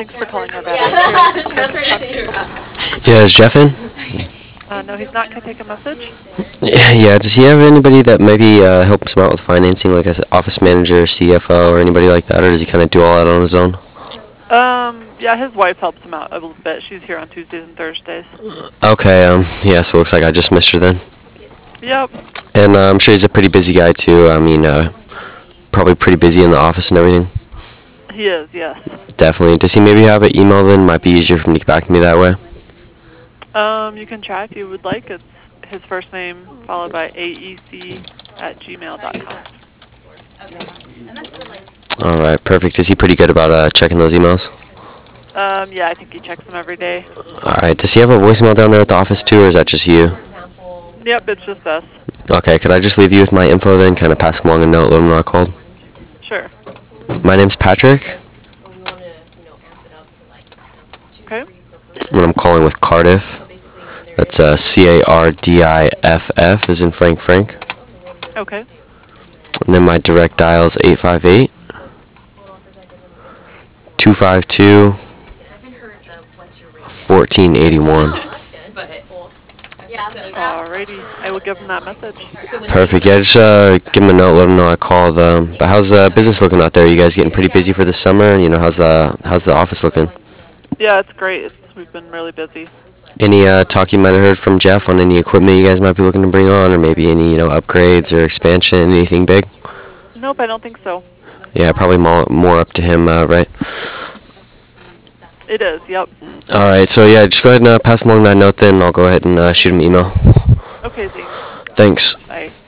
Thanks for calling our battery. Yeah, is Jeff in? No, he's not. Can I take a message? Yeah, does he have anybody that maybe helps him out with financing, like an office manager, CFO, or anybody like that, or does he kind of do all that on his own? Yeah, his wife helps him out a little bit. She's here on Tuesdays and Thursdays. Okay, yeah, so it looks like I just missed her then. Yep. And I'm sure he's a pretty busy guy too. I mean, probably pretty busy in the office and everything. He is, yes. Definitely. Does he maybe have an email then? Might be easier for him to get back to me that way. You can try if you would like. It's his first name followed by aec@gmail.com. All right, perfect. Is he pretty good about checking those emails? Yeah, I think he checks them every day. All right. Does he have a voicemail down there at the office too, or is that just you? Yep, it's just us. Okay. Could I just leave you with my info then? Kind of pass along a note, let him know I called. Sure. My name's Patrick. Okay. And I'm calling with Cardiff. That's Cardiff, as in Frank Frank. Okay. And then my direct dial is 858 252 1481. Alrighty. I will give him that message. Perfect. Yeah, just give him a note, let him know I called. But how's business looking out there? You guys getting pretty busy for the summer? You know, how's the office looking? Yeah, it's great. We've been really busy. Any talk you might have heard from Jeff on any equipment you guys might be looking to bring on, or maybe any upgrades or expansion, anything big? Nope, I don't think so. Yeah, probably more up to him, right? It is, yep. All right, so yeah, just go ahead and pass along that note then. I'll go ahead and shoot him an email. Okay, thanks. Thanks. Bye.